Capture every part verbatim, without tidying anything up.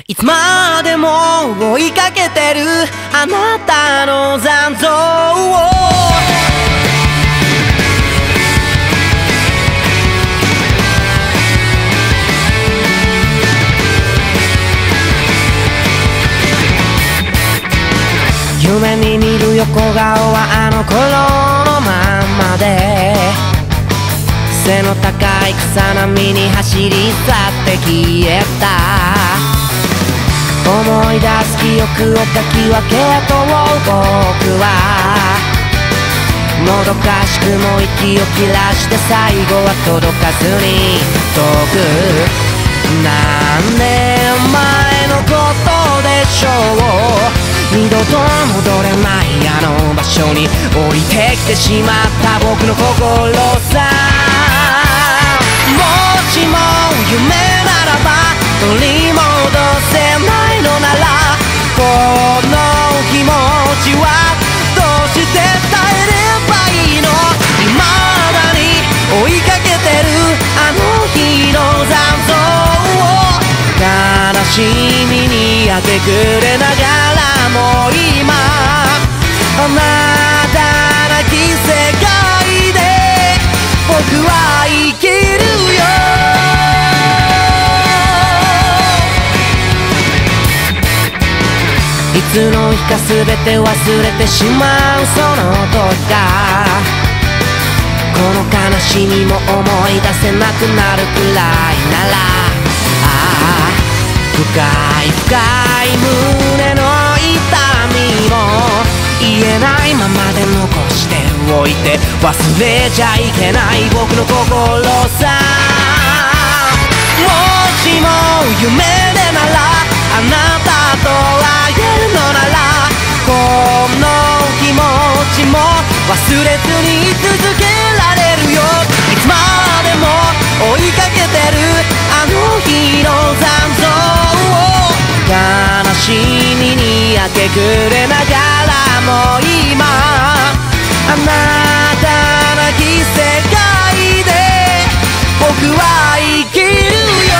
いつまでも追いかけてるあなたの残像を夢に見る横顔はあの頃のまんまで背の高い草波に走り去って消えた思い出す記憶をかき分けと僕はもどかしくも息を切らして最後は届かずに遠く何年前のことでしょう二度と戻れないあの場所に降りてきてしまった僕の心さもしも夢ならば取り戻せないのならこの気持ちはどうして伝えればいいの未だに追いかけてるあの日の残像を悲しみに明け暮れながらもう今あなたなき世界で僕は生きるよいつの日か全て忘れてしまうその時がこの悲しみも思い出せなくなるくらいならああ深い深い胸の痛みも言えないままで残しておいて忘れちゃいけない僕の心さもしも夢でならあなたと会えるのならこの気持ちも忘れずに続けられるよいつまでも追いかけてるあの日の残像を悲しみに明け暮れながらも今あなたなき世界で僕は生きるよ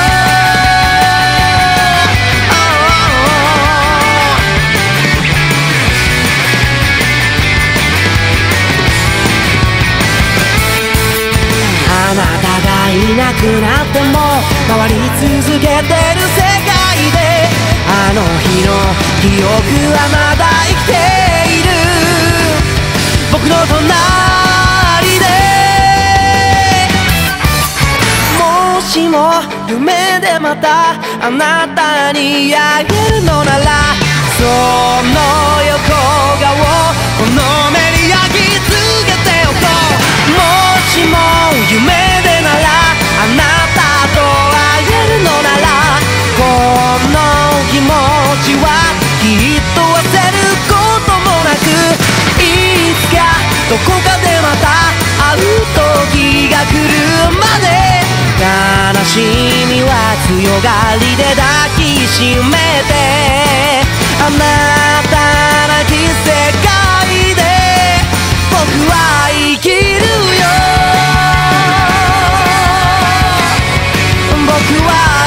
あなたがいなくなっても回り続けてる世界であの日の記憶はまだ生きている僕の隣でもしも夢でまたあなたに会えるのならその横顔この目に焼き付けておこうもしも夢でならあなたと会えるのならこの気持ちはきっと忘れることもなくいつかどこかでまた会う時が来るまで悲しみは強がりで抱きしめてあなたなき世界で僕は生きるよ僕は